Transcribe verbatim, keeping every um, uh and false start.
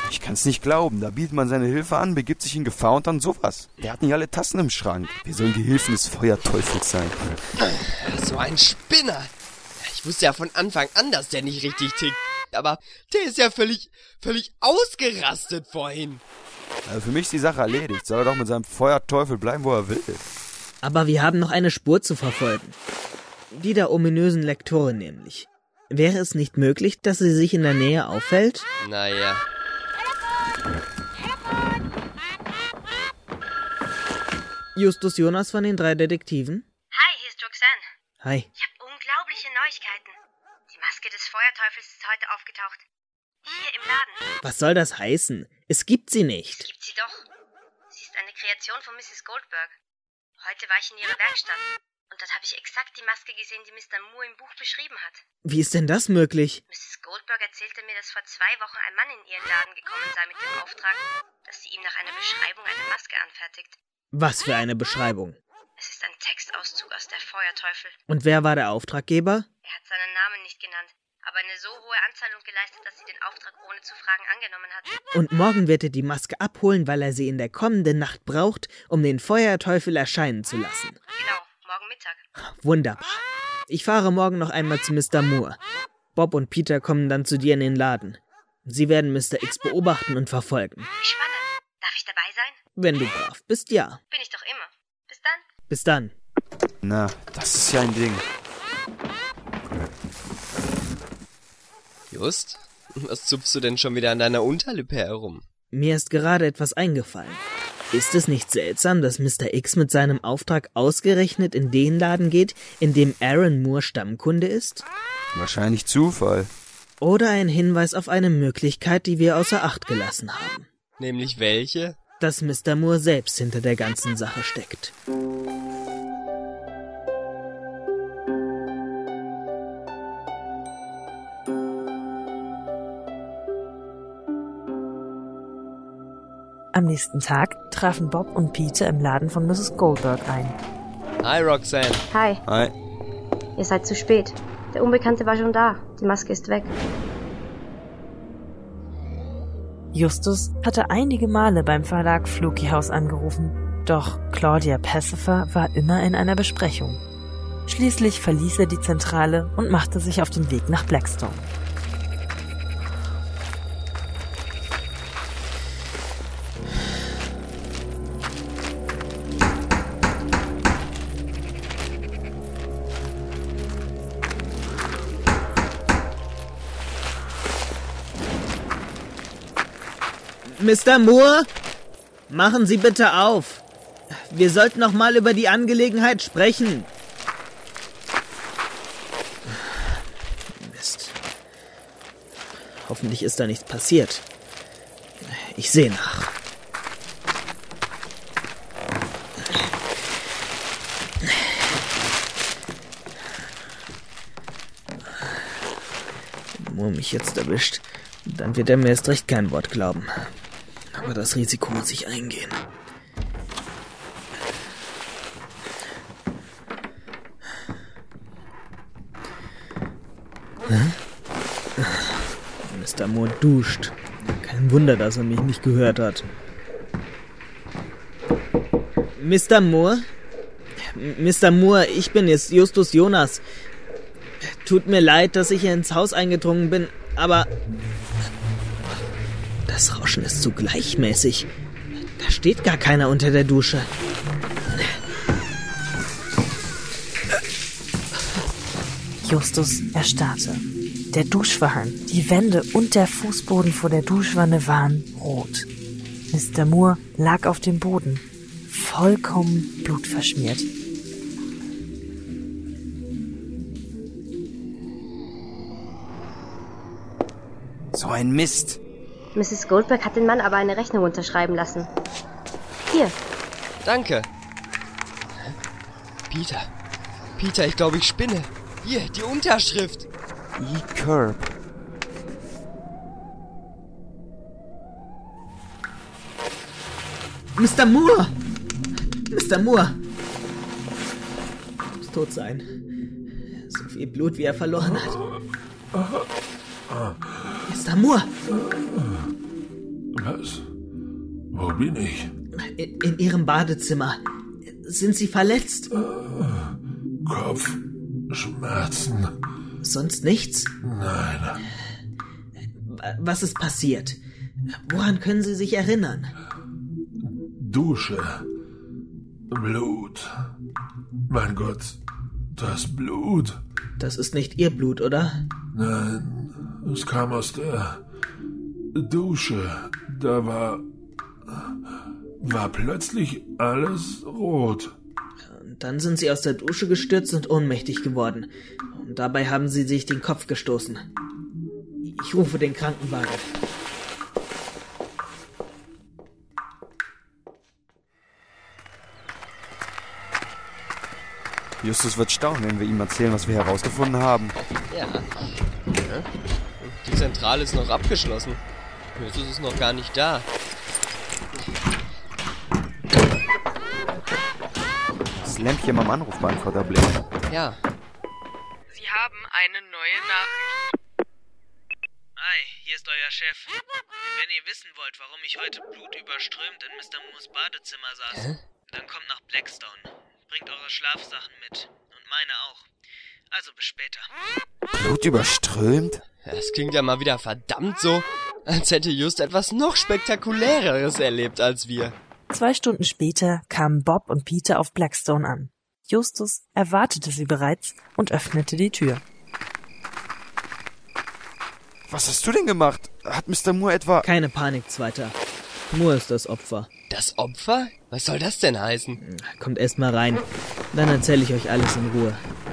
Ich kann's nicht glauben. Da bietet man seine Hilfe an, begibt sich in Gefahr und dann sowas. Der hat nicht alle Tassen im Schrank. Wir sollen Gehilfen des Feuerteufels sein. So ein Spinner. Ich wusste ja von Anfang an, dass der nicht richtig tickt. Aber der ist ja völlig, völlig ausgerastet vorhin. Also für mich ist die Sache erledigt. Soll er doch mit seinem Feuerteufel bleiben, wo er will. Aber wir haben noch eine Spur zu verfolgen. Die der ominösen Lektorin nämlich. Wäre es nicht möglich, dass sie sich in der Nähe aufhält? Naja. Justus Jonas von den drei Detektiven? Hi, hier ist Roxanne. Hi. Ich habe unglaubliche Neuigkeiten. Die Maske des Feuerteufels ist heute aufgetaucht. Hier im Laden. Was soll das heißen? Es gibt sie nicht. Es gibt sie doch. Sie ist eine Kreation von Misses Goldberg. Heute war ich in ihrer Werkstatt. Und dort habe ich exakt die Maske gesehen, die Mister Moore im Buch beschrieben hat. Wie ist denn das möglich? Misses Goldberg erzählte mir, dass vor zwei Wochen ein Mann in ihren Laden gekommen sei mit dem Auftrag, dass sie ihm nach einer Beschreibung eine Maske anfertigt. Was für eine Beschreibung? Es ist ein Textauszug aus der Feuerteufel. Und wer war der Auftraggeber? Er hat seinen Namen nicht genannt, aber eine so hohe Anzahlung geleistet, dass sie den Auftrag ohne zu fragen angenommen hat. Und morgen wird er die Maske abholen, weil er sie in der kommenden Nacht braucht, um den Feuerteufel erscheinen zu lassen. Genau, morgen Mittag. Wunderbar. Ich fahre morgen noch einmal zu Mister Moore. Bob und Peter kommen dann zu dir in den Laden. Sie werden Mister X beobachten und verfolgen. Wie spannend. Darf ich dabei sein? Wenn du brav bist, ja. Bin ich doch immer. Bis dann. Bis dann. Na, das ist ja ein Ding. Just, was zupfst du denn schon wieder an deiner Unterlippe herum? Mir ist gerade etwas eingefallen. Ist es nicht seltsam, dass Mister X mit seinem Auftrag ausgerechnet in den Laden geht, in dem Aaron Moore Stammkunde ist? Wahrscheinlich Zufall. Oder ein Hinweis auf eine Möglichkeit, die wir außer Acht gelassen haben. Nämlich welche? Dass Mister Moore selbst hinter der ganzen Sache steckt. Am nächsten Tag trafen Bob und Peter im Laden von Misses Goldberg ein. Hi, Roxanne. Hi. Hi. Ihr seid zu spät. Der Unbekannte war schon da. Die Maske ist weg. Justus hatte einige Male beim Verlag Floki-Haus angerufen, doch Claudia Pacifer war immer in einer Besprechung. Schließlich verließ er die Zentrale und machte sich auf den Weg nach Blackstone. Mister Moore, machen Sie bitte auf. Wir sollten noch mal über die Angelegenheit sprechen. Mist. Hoffentlich ist da nichts passiert. Ich sehe nach. Wenn Moore mich jetzt erwischt, dann wird er mir erst recht kein Wort glauben. Aber das Risiko muss ich eingehen. Hm? Mister Moore duscht. Kein Wunder, dass er mich nicht gehört hat. Mister Moore? Mister Moore, ich bin es, Justus Jonas. Tut mir leid, dass ich hier ins Haus eingedrungen bin, aber das Rauschen ist zu gleichmäßig. Da steht gar keiner unter der Dusche. Justus erstarrte. Der Duschvorhang, die Wände und der Fußboden vor der Duschwanne waren rot. Mister Moore lag auf dem Boden, vollkommen blutverschmiert. So ein Mist. Misses Goldberg hat den Mann aber eine Rechnung unterschreiben lassen. Hier. Danke. Peter. Peter, ich glaube, ich spinne. Hier, die Unterschrift. E-Curb. Mister Moore! Mister Moore! Er muss tot sein. So viel Blut, wie er verloren hat. Mister Moore! Was? Wo bin ich? In, in Ihrem Badezimmer. Sind Sie verletzt? Kopfschmerzen. Sonst nichts? Nein. Was ist passiert? Woran können Sie sich erinnern? Dusche. Blut. Mein Gott, das Blut. Das ist nicht Ihr Blut, oder? Nein, es kam aus der Dusche. Da war... war plötzlich alles rot. Und dann sind Sie aus der Dusche gestürzt und ohnmächtig geworden. Und dabei haben Sie sich den Kopf gestoßen. Ich rufe den Krankenwagen. Justus wird staunen, wenn wir ihm erzählen, was wir herausgefunden haben. Ja. ja. Die Zentrale ist noch abgeschlossen. Justus ist noch gar nicht da. Das Lämpchen am Anrufbeantworter blinkt. Ja. Sie haben eine neue Nachricht. Hi, hier ist euer Chef. Wenn ihr wissen wollt, warum ich heute blutüberströmt in Mister Moores Badezimmer saß, Hä? dann kommt nach Blackstone. Bringt eure Schlafsachen mit. Und meine auch. Also bis später. Blut überströmt? Das klingt ja mal wieder verdammt so, als hätte Just etwas noch Spektakuläreres erlebt als wir. Zwei Stunden später kamen Bob und Peter auf Blackstone an. Justus erwartete sie bereits und öffnete die Tür. Was hast du denn gemacht? Hat Mister Moore etwa... Keine Panik, Zweiter. Moore ist das Opfer. Das Opfer? Was soll das denn heißen? Kommt erst mal rein. Dann erzähle ich euch alles in Ruhe.